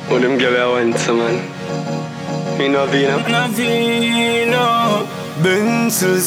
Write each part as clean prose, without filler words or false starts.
Oh, them girl I want some man. Me no vino. Benzel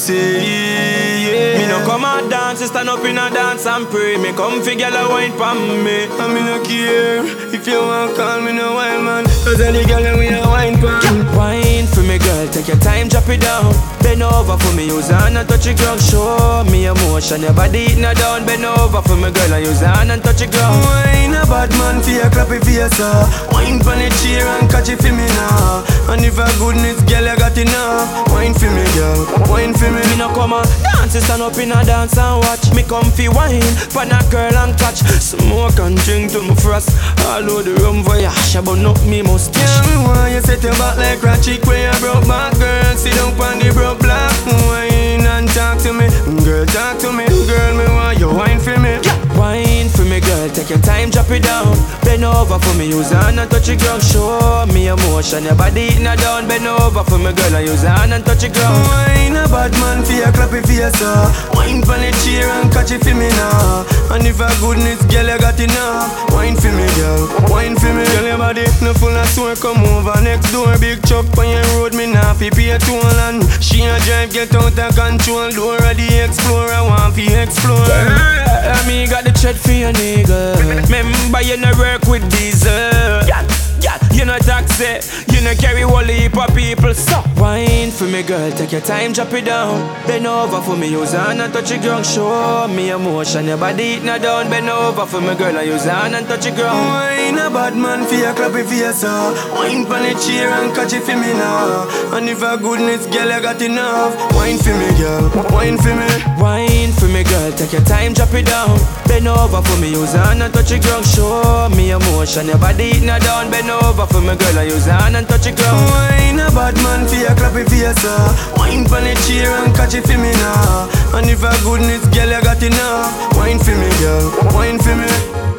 say, me no come and dance, stand up in a dance and pray. Me come fi gyal a wine pon me, and me no care if you want call me no wild man. Cause any gyal we a wine pon. Wine for me girl, take your time, drop it down. Bend over for me, use hand and touch the ground. Show me emotion, your body it no down. Bend over for me girl and use hand and touch the ground. Wine a bad man for your clappy face, wine pon the chair and catch it for me now. And if a goodness girl you got enough, wine for me girl, wine for me. Me no come and dance, stand up in a dance and watch. Me come fi wine, pan a girl and catch. Smoke and drink to me frost. All of the rum voyage, but not me must. Yeah, me want you set your back like Ratchet where you broke back, girl. Sit down pon the broke block, wine and talk to me, girl. Talk to me, girl. Me want you wine for me. Wine for me, girl. Take your time, drop it down. Bend over for me, use hand and touch the ground. Show me emotion, your body it no down. Bend over for me, girl, and use hand and touch the ground. Wine a bad man for your clappy face, wine pon the chair and catch it for me now. And if a goodness girl you got enough, wine for me, girl, wine for me. Girl, your body no full of sore, come over next door. Big truck on your road, me nah fi pay toll. And she a drive, get out of control. Door of the Explorer, want fi explore. Me got the tread for your nigga. Remember you no work with diesel. You no taxi, you no carry whole heap of people. So wine for me girl, take your time, drop it down. Bend over for me, use hand and touch the ground. Show me emotion, your body it no down. Bend over for me girl, and use hand and touch the ground. Wine a bad man for your clappy face, wine pon the chair and catch it for me now. And if a goodness girl you got enough, wine for me girl, wine for me. Wine for me girl, take your time, drop it down. Bend over for me, use hand and touch the ground. Show me emotion, your body it no down. Bend over for me girl, and use hand and touch the ground. Wine a bad man for your clappy face, wine pon the chair and catch it for me now. And if a goodness girl you got enough, wine for me girl, wine for me.